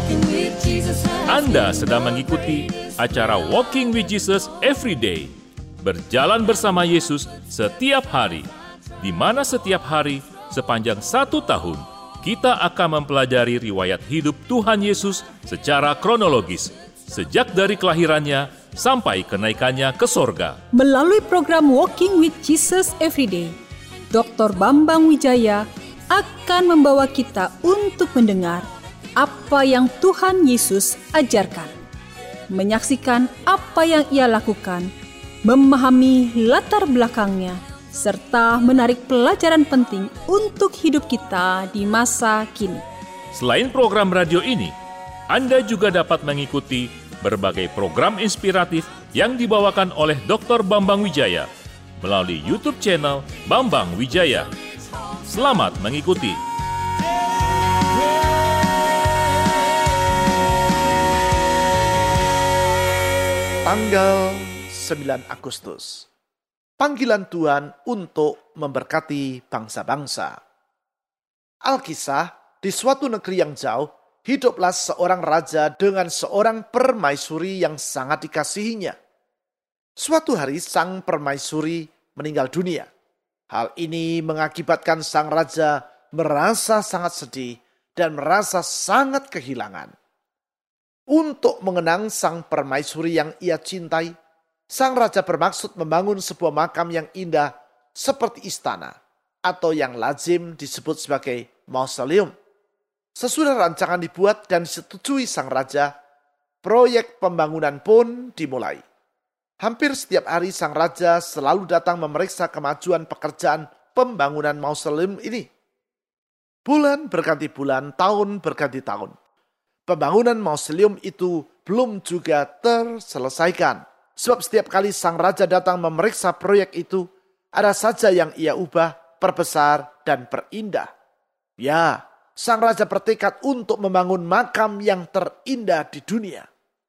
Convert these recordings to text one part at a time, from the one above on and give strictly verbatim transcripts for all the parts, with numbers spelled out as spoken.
Anda sedang mengikuti acara Walking with Jesus Every Day. Berjalan bersama Yesus setiap hari, di mana setiap hari sepanjang satu tahun kita akan mempelajari riwayat hidup Tuhan Yesus secara kronologis, sejak dari kelahirannya sampai kenaikannya ke sorga. Melalui program Walking with Jesus Every Day, doktor Bambang Wijaya akan membawa kita untuk mendengar apa yang Tuhan Yesus ajarkan, menyaksikan apa yang Ia lakukan, memahami latar belakangnya, serta menarik pelajaran penting untuk hidup kita di masa kini. Selain program radio ini, Anda juga dapat mengikuti berbagai program inspiratif yang dibawakan oleh doktor Bambang Wijaya melalui YouTube channel Bambang Wijaya. Selamat mengikuti. Tanggal sembilan Agustus. Panggilan Tuhan untuk memberkati bangsa-bangsa. Alkisah, di suatu negeri yang jauh, hiduplah seorang raja dengan seorang permaisuri yang sangat dikasihinya. Suatu hari sang permaisuri meninggal dunia. Hal ini mengakibatkan sang raja merasa sangat sedih dan merasa sangat kehilangan. Untuk mengenang sang permaisuri yang ia cintai, sang raja bermaksud membangun sebuah makam yang indah seperti istana atau yang lazim disebut sebagai mausoleum. Sesudah rancangan dibuat dan disetujui sang raja, proyek pembangunan pun dimulai. Hampir setiap hari sang raja selalu datang memeriksa kemajuan pekerjaan pembangunan mausoleum ini. Bulan berganti bulan, tahun berganti tahun. Pembangunan mausoleum itu belum juga terselesaikan. Sebab setiap kali sang raja datang memeriksa proyek itu, ada saja yang ia ubah, perbesar, dan perindah. Ya, sang raja bertekad untuk membangun makam yang terindah di dunia.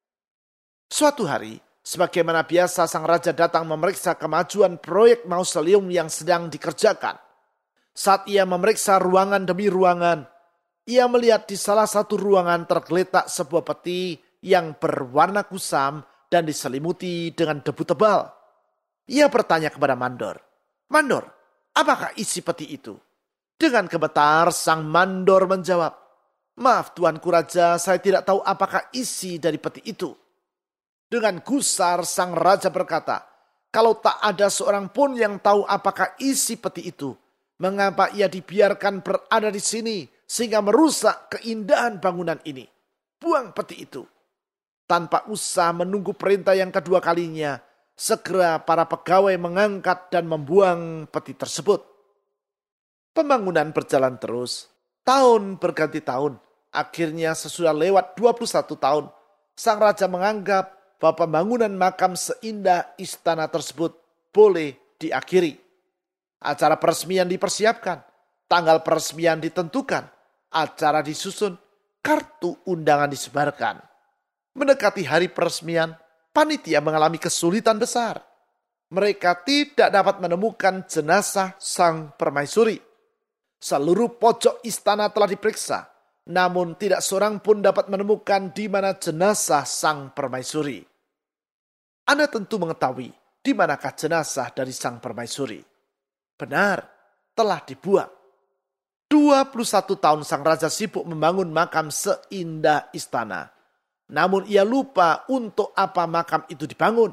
Suatu hari, sebagaimana biasa sang raja datang memeriksa kemajuan proyek mausoleum yang sedang dikerjakan. Saat ia memeriksa ruangan demi ruangan, ia melihat di salah satu ruangan tergeletak sebuah peti yang berwarna kusam dan diselimuti dengan debu tebal. Ia bertanya kepada mandor, "Mandor, apakah isi peti itu?" Dengan gemetar sang mandor menjawab, "Maaf tuanku raja, saya tidak tahu apakah isi dari peti itu." Dengan gusar sang raja berkata, "Kalau tak ada seorang pun yang tahu apakah isi peti itu, mengapa ia dibiarkan berada di sini sehingga merusak keindahan bangunan ini? Buang peti itu." Tanpa usah menunggu perintah yang kedua kalinya, segera para pegawai mengangkat dan membuang peti tersebut. Pembangunan berjalan terus. Tahun berganti tahun. Akhirnya sesudah lewat dua puluh satu tahun, sang raja menganggap bahwa pembangunan makam seindah istana tersebut boleh diakhiri. Acara peresmian dipersiapkan, tanggal peresmian ditentukan, acara disusun, kartu undangan disebarkan. Mendekati hari peresmian, panitia mengalami kesulitan besar. Mereka tidak dapat menemukan jenazah sang permaisuri. Seluruh pojok istana telah diperiksa, namun tidak seorang pun dapat menemukan di mana jenazah sang permaisuri. Anda tentu mengetahui di manakah jenazah dari sang permaisuri. Benar, telah dibuang. dua puluh satu tahun sang raja sibuk membangun makam seindah istana. Namun ia lupa untuk apa makam itu dibangun.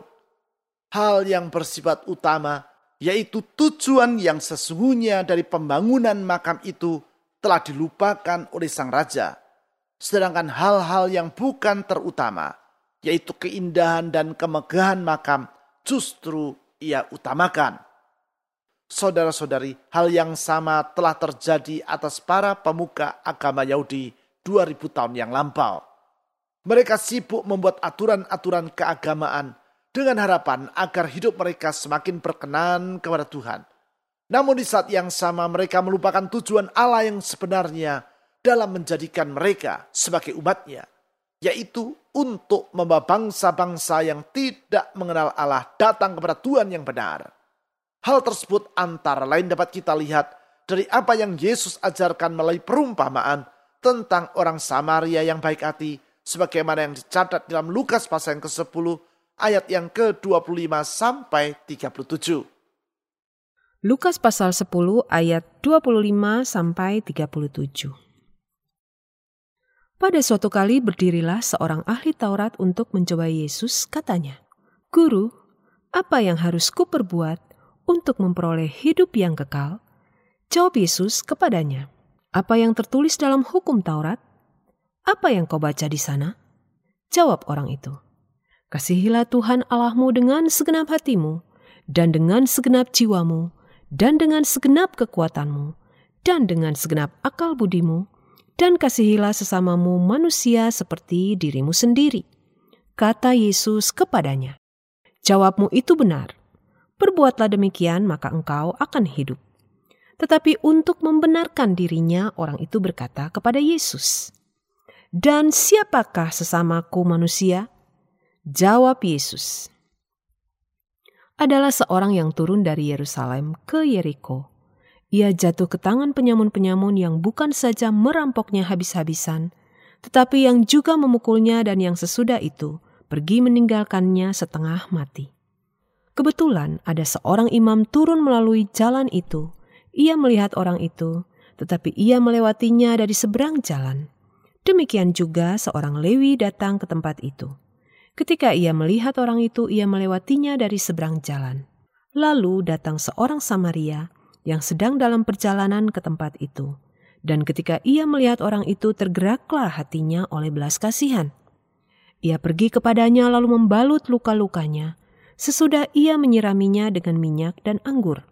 Hal yang bersifat utama, yaitu tujuan yang sesungguhnya dari pembangunan makam itu telah dilupakan oleh sang raja. Sedangkan hal-hal yang bukan terutama, yaitu keindahan dan kemegahan makam, justru ia utamakan. Saudara-saudari, hal yang sama telah terjadi atas para pemuka agama Yahudi dua ribu tahun yang lampau. Mereka sibuk membuat aturan-aturan keagamaan dengan harapan agar hidup mereka semakin berkenan kepada Tuhan. Namun di saat yang sama mereka melupakan tujuan Allah yang sebenarnya dalam menjadikan mereka sebagai umatnya, yaitu untuk membawa bangsa-bangsa yang tidak mengenal Allah datang kepada Tuhan yang benar. Hal tersebut antara lain dapat kita lihat dari apa yang Yesus ajarkan melalui perumpamaan tentang orang Samaria yang baik hati, sebagaimana yang dicatat dalam Lukas pasal yang kesepuluh ayat yang ke dua puluh lima sampai tiga puluh tujuh. Lukas pasal sepuluh ayat dua puluh lima sampai tiga puluh tujuh. Pada suatu kali berdirilah seorang ahli Taurat untuk mencoba Yesus, katanya, "Guru, apa yang harus kuperbuat untuk memperoleh hidup yang kekal?" Jawab Yesus kepadanya, "Apa yang tertulis dalam hukum Taurat? Apa yang kau baca di sana?" Jawab orang itu, "Kasihilah Tuhan Allahmu dengan segenap hatimu, dan dengan segenap jiwamu, dan dengan segenap kekuatanmu, dan dengan segenap akal budimu, dan kasihilah sesamamu manusia seperti dirimu sendiri." Kata Yesus kepadanya, "Jawabmu itu benar. Perbuatlah demikian, maka engkau akan hidup." Tetapi untuk membenarkan dirinya, orang itu berkata kepada Yesus, "Dan siapakah sesamaku manusia?" Jawab Yesus, "Adalah seorang yang turun dari Yerusalem ke Yeriko. Ia jatuh ke tangan penyamun-penyamun yang bukan saja merampoknya habis-habisan, tetapi yang juga memukulnya, dan yang sesudah itu pergi meninggalkannya setengah mati. Kebetulan ada seorang imam turun melalui jalan itu. Ia melihat orang itu, tetapi ia melewatinya dari seberang jalan. Demikian juga seorang Lewi datang ke tempat itu. Ketika ia melihat orang itu, ia melewatinya dari seberang jalan. Lalu datang seorang Samaria yang sedang dalam perjalanan ke tempat itu. Dan ketika ia melihat orang itu, tergeraklah hatinya oleh belas kasihan. Ia pergi kepadanya lalu membalut luka-lukanya. Sesudah ia menyiraminya dengan minyak dan anggur.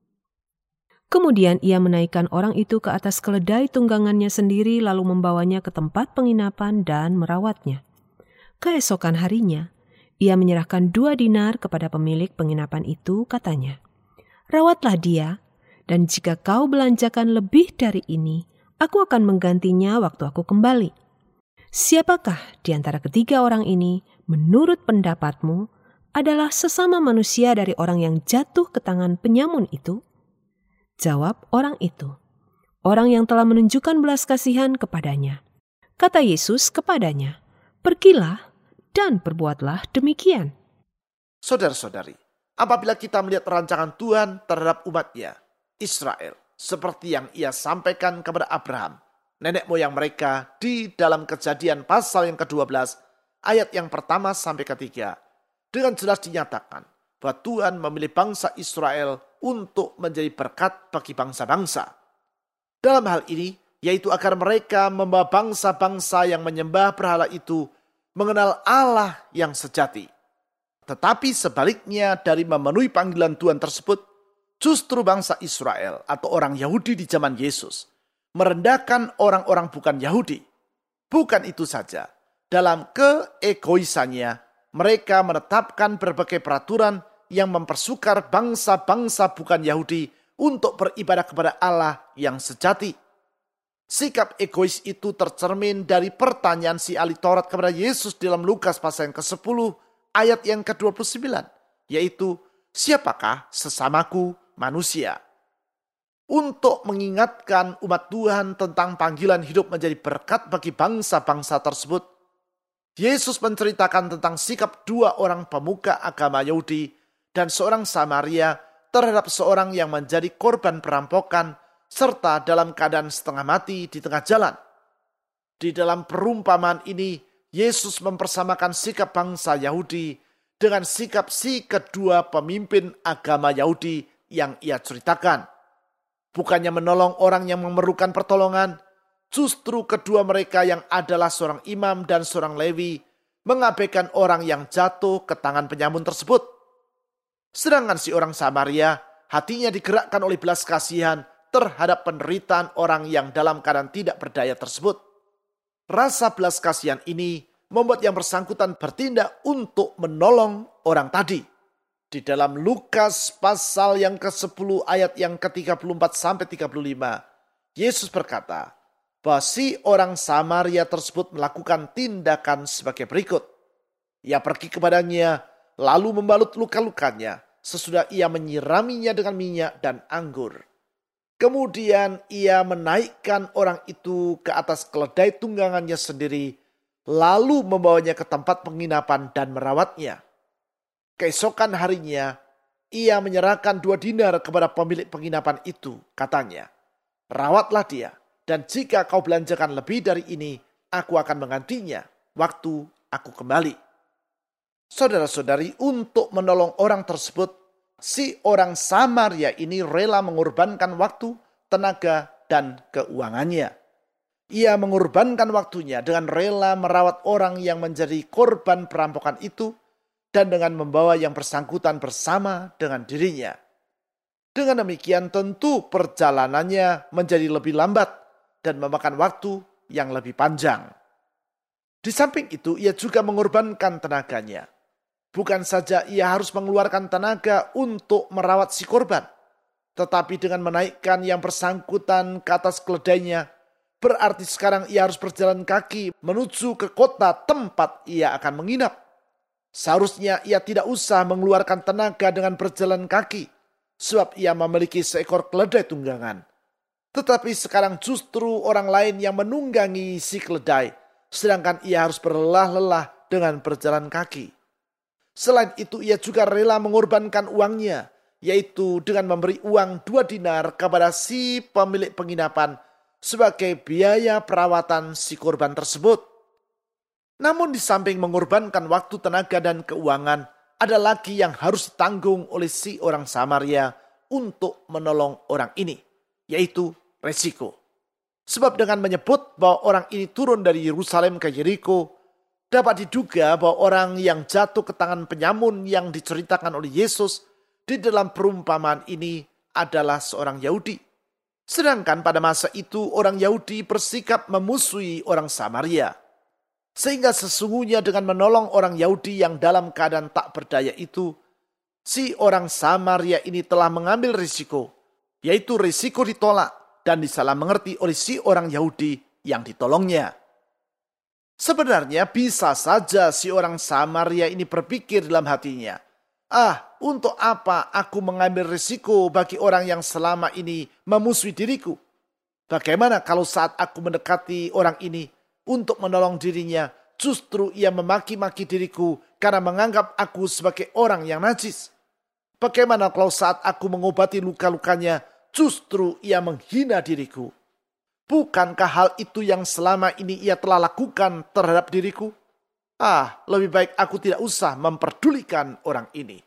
Kemudian ia menaikkan orang itu ke atas keledai tunggangannya sendiri, lalu membawanya ke tempat penginapan dan merawatnya. Keesokan harinya, ia menyerahkan dua dinar kepada pemilik penginapan itu, katanya, "Rawatlah dia, dan jika kau belanjakan lebih dari ini, aku akan menggantinya waktu aku kembali." Siapakah di antara ketiga orang ini, menurut pendapatmu, adalah sesama manusia dari orang yang jatuh ke tangan penyamun itu? Jawab orang itu, "Orang yang telah menunjukkan belas kasihan kepadanya." Kata Yesus kepadanya, "Pergilah dan perbuatlah demikian." Saudara-saudari, apabila kita melihat rancangan Tuhan terhadap umatnya, Israel, seperti yang ia sampaikan kepada Abraham, nenek moyang mereka di dalam Kejadian pasal yang kedua belas, ayat yang pertama sampai ketiga, dengan jelas dinyatakan bahwa Tuhan memilih bangsa Israel untuk menjadi berkat bagi bangsa-bangsa. Dalam hal ini, yaitu agar mereka membawa bangsa-bangsa yang menyembah berhala itu mengenal Allah yang sejati. Tetapi sebaliknya dari memenuhi panggilan Tuhan tersebut, justru bangsa Israel atau orang Yahudi di zaman Yesus merendahkan orang-orang bukan Yahudi. Bukan itu saja, dalam keegoisannya mereka menetapkan berbagai peraturan yang mempersukar bangsa-bangsa bukan Yahudi untuk beribadah kepada Allah yang sejati. Sikap egois itu tercermin dari pertanyaan si ahli Taurat kepada Yesus dalam Lukas pasal yang kesepuluh ayat yang ke dua puluh sembilan, yaitu, "Siapakah sesamaku manusia?" Untuk mengingatkan umat Tuhan tentang panggilan hidup menjadi berkat bagi bangsa-bangsa tersebut, Yesus menceritakan tentang sikap dua orang pemuka agama Yahudi dan seorang Samaria terhadap seorang yang menjadi korban perampokan serta dalam keadaan setengah mati di tengah jalan. Di dalam perumpamaan ini, Yesus mempersamakan sikap bangsa Yahudi dengan sikap si kedua pemimpin agama Yahudi yang ia ceritakan. Bukannya menolong orang yang memerlukan pertolongan, justru kedua mereka yang adalah seorang imam dan seorang Lewi mengabaikan orang yang jatuh ke tangan penyamun tersebut. Sedangkan si orang Samaria hatinya digerakkan oleh belas kasihan terhadap penderitaan orang yang dalam keadaan tidak berdaya tersebut. Rasa belas kasihan ini membuat yang bersangkutan bertindak untuk menolong orang tadi. Di dalam Lukas pasal yang kesepuluh ayat yang ke tiga puluh empat sampai tiga puluh lima, Yesus berkata bahwa si orang Samaria tersebut melakukan tindakan sebagai berikut. Ia pergi kepadanya lalu membalut luka-lukanya, sesudah ia menyiraminya dengan minyak dan anggur. Kemudian ia menaikkan orang itu ke atas keledai tunggangannya sendiri, lalu membawanya ke tempat penginapan dan merawatnya. Keesokan harinya, ia menyerahkan dua dinar kepada pemilik penginapan itu, katanya, "Rawatlah dia, dan jika kau belanjakan lebih dari ini, aku akan menggantinya waktu aku kembali." Saudara-saudari, untuk menolong orang tersebut, si orang Samaria ini rela mengorbankan waktu, tenaga, dan keuangannya. Ia mengorbankan waktunya dengan rela merawat orang yang menjadi korban perampokan itu dan dengan membawa yang bersangkutan bersama dengan dirinya. Dengan demikian tentu perjalanannya menjadi lebih lambat dan memakan waktu yang lebih panjang. Di samping itu ia juga mengorbankan tenaganya. Bukan saja ia harus mengeluarkan tenaga untuk merawat si korban, tetapi dengan menaikkan yang bersangkutan ke atas keledainya, berarti sekarang ia harus berjalan kaki menuju ke kota tempat ia akan menginap. Seharusnya ia tidak usah mengeluarkan tenaga dengan berjalan kaki, sebab ia memiliki seekor keledai tunggangan. Tetapi sekarang justru orang lain yang menunggangi si keledai, sedangkan ia harus berlelah-lelah dengan berjalan kaki. Selain itu ia juga rela mengorbankan uangnya, yaitu dengan memberi uang dua dinar kepada si pemilik penginapan sebagai biaya perawatan si korban tersebut. Namun di samping mengorbankan waktu, tenaga, dan keuangan, ada lagi yang harus ditanggung oleh si orang Samaria untuk menolong orang ini, yaitu resiko. Sebab dengan menyebut bahwa orang ini turun dari Yerusalem ke Yeriko, dapat diduga bahwa orang yang jatuh ke tangan penyamun yang diceritakan oleh Yesus di dalam perumpamaan ini adalah seorang Yahudi. Sedangkan pada masa itu orang Yahudi bersikap memusuhi orang Samaria. Sehingga sesungguhnya dengan menolong orang Yahudi yang dalam keadaan tak berdaya itu, si orang Samaria ini telah mengambil risiko, yaitu risiko ditolak dan disalah mengerti oleh si orang Yahudi yang ditolongnya. Sebenarnya bisa saja si orang Samaria ini berpikir dalam hatinya, "Ah, untuk apa aku mengambil risiko bagi orang yang selama ini memusuhi diriku? Bagaimana kalau saat aku mendekati orang ini untuk menolong dirinya, justru ia memaki-maki diriku karena menganggap aku sebagai orang yang najis? Bagaimana kalau saat aku mengobati luka-lukanya, justru ia menghina diriku? Bukankah hal itu yang selama ini ia telah lakukan terhadap diriku? Ah, lebih baik aku tidak usah memperdulikan orang ini."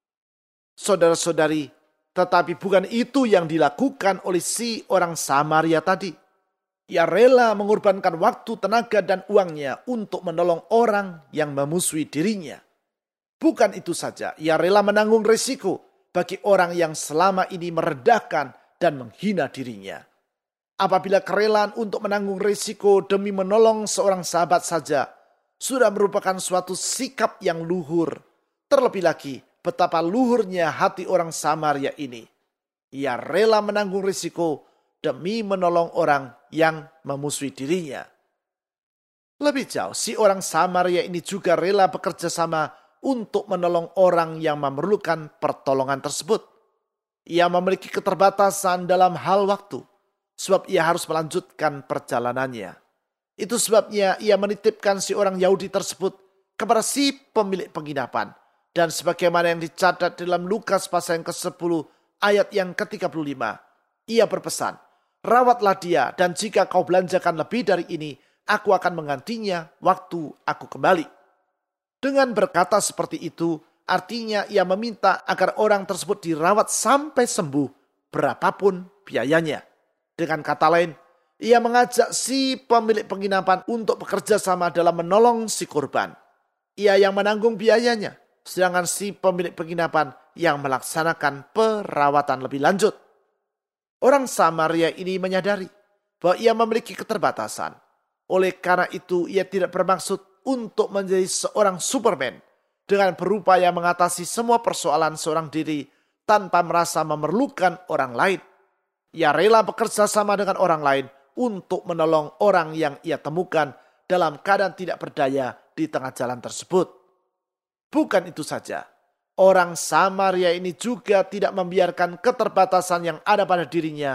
Saudara-saudari, tetapi bukan itu yang dilakukan oleh si orang Samaria tadi. Ia rela mengorbankan waktu, tenaga, dan uangnya untuk menolong orang yang memusuhi dirinya. Bukan itu saja, ia rela menanggung risiko bagi orang yang selama ini merendahkan dan menghina dirinya. Apabila kerelaan untuk menanggung risiko demi menolong seorang sahabat saja sudah merupakan suatu sikap yang luhur, terlebih lagi betapa luhurnya hati orang Samaria ini. Ia rela menanggung risiko demi menolong orang yang memusuhi dirinya. Lebih jauh, si orang Samaria ini juga rela bekerja sama untuk menolong orang yang memerlukan pertolongan tersebut. Ia memiliki keterbatasan dalam hal waktu, sebab ia harus melanjutkan perjalanannya. Itu sebabnya ia menitipkan si orang Yahudi tersebut kepada si pemilik penginapan. Dan sebagaimana yang dicatat dalam Lukas pasal yang kesepuluh ayat yang ke tiga puluh lima. Ia berpesan, "Rawatlah dia, dan jika kau belanjakan lebih dari ini, aku akan menggantinya waktu aku kembali." Dengan berkata seperti itu, artinya ia meminta agar orang tersebut dirawat sampai sembuh, berapapun biayanya. Dengan kata lain, ia mengajak si pemilik penginapan untuk bekerja sama dalam menolong si korban. Ia yang menanggung biayanya, sedangkan si pemilik penginapan yang melaksanakan perawatan lebih lanjut. Orang Samaria ini menyadari bahwa ia memiliki keterbatasan. Oleh karena itu, ia tidak bermaksud untuk menjadi seorang Superman dengan berupaya mengatasi semua persoalan seorang diri tanpa merasa memerlukan orang lain. Ia rela bekerja sama dengan orang lain untuk menolong orang yang ia temukan dalam keadaan tidak berdaya di tengah jalan tersebut. Bukan itu saja, orang Samaria ini juga tidak membiarkan keterbatasan yang ada pada dirinya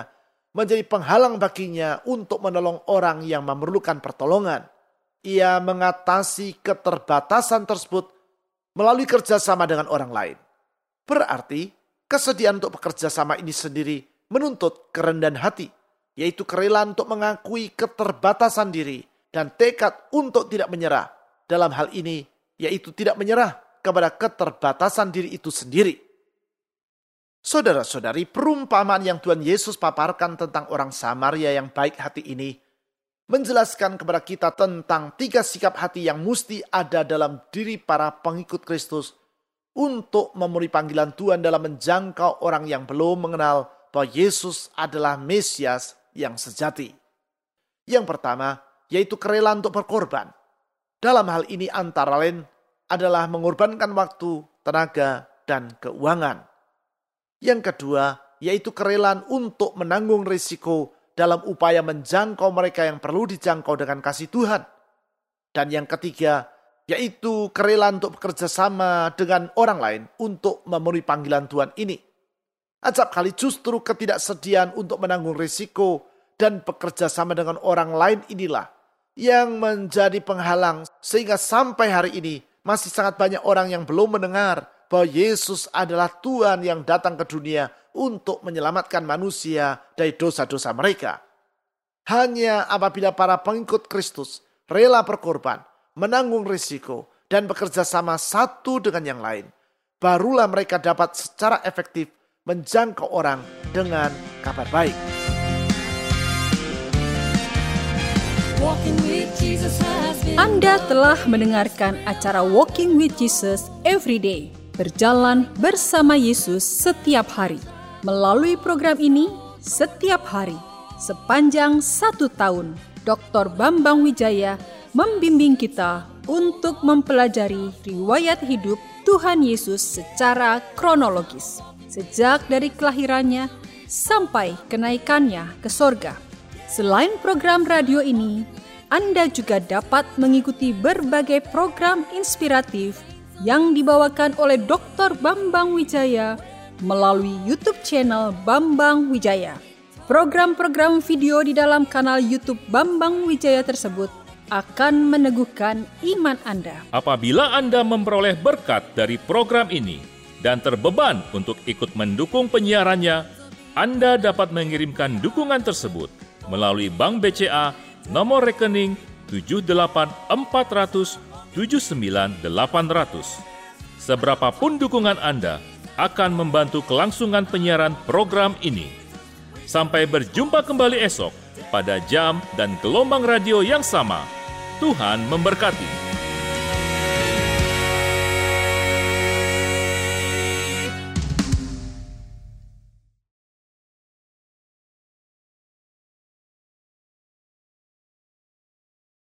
menjadi penghalang baginya untuk menolong orang yang memerlukan pertolongan. Ia mengatasi keterbatasan tersebut melalui kerjasama dengan orang lain. Berarti kesediaan untuk bekerja sama ini sendiri menuntut kerendahan hati, yaitu kerelaan untuk mengakui keterbatasan diri dan tekad untuk tidak menyerah. Dalam hal ini, yaitu tidak menyerah kepada keterbatasan diri itu sendiri. Saudara-saudari, perumpamaan yang Tuhan Yesus paparkan tentang orang Samaria yang baik hati ini menjelaskan kepada kita tentang tiga sikap hati yang mesti ada dalam diri para pengikut Kristus untuk memenuhi panggilan Tuhan dalam menjangkau orang yang belum mengenal bahwa Yesus adalah Mesias yang sejati. Yang pertama, yaitu kerelaan untuk berkorban. Dalam hal ini antara lain adalah mengorbankan waktu, tenaga, dan keuangan. Yang kedua, yaitu kerelaan untuk menanggung risiko dalam upaya menjangkau mereka yang perlu dijangkau dengan kasih Tuhan. Dan yang ketiga, yaitu kerelaan untuk bekerja sama dengan orang lain untuk memenuhi panggilan Tuhan ini. Acap kali justru ketidaksediaan untuk menanggung risiko dan bekerja sama dengan orang lain inilah yang menjadi penghalang sehingga sampai hari ini masih sangat banyak orang yang belum mendengar bahwa Yesus adalah Tuhan yang datang ke dunia untuk menyelamatkan manusia dari dosa-dosa mereka. Hanya apabila para pengikut Kristus rela berkorban, menanggung risiko, dan bekerja sama satu dengan yang lain, barulah mereka dapat secara efektif menjangkau orang dengan kabar baik. Anda telah mendengarkan acara Walking with Jesus Everyday, berjalan bersama Yesus setiap hari. Melalui program ini, setiap hari, sepanjang satu tahun, Doktor Bambang Wijaya membimbing kita untuk mempelajari riwayat hidup Tuhan Yesus secara kronologis, sejak dari kelahirannya sampai kenaikannya ke sorga. Selain program radio ini, Anda juga dapat mengikuti berbagai program inspiratif yang dibawakan oleh Doktor Bambang Wijaya melalui YouTube channel Bambang Wijaya. Program-program video di dalam kanal YouTube Bambang Wijaya tersebut akan meneguhkan iman Anda. Apabila Anda memperoleh berkat dari program ini dan terbeban untuk ikut mendukung penyiarannya, Anda dapat mengirimkan dukungan tersebut melalui Bank B C A nomor rekening tujuh delapan empat nol nol tujuh sembilan delapan nol nol. Seberapapun dukungan Anda akan membantu kelangsungan penyiaran program ini. Sampai berjumpa kembali esok pada jam dan gelombang radio yang sama. Tuhan memberkati.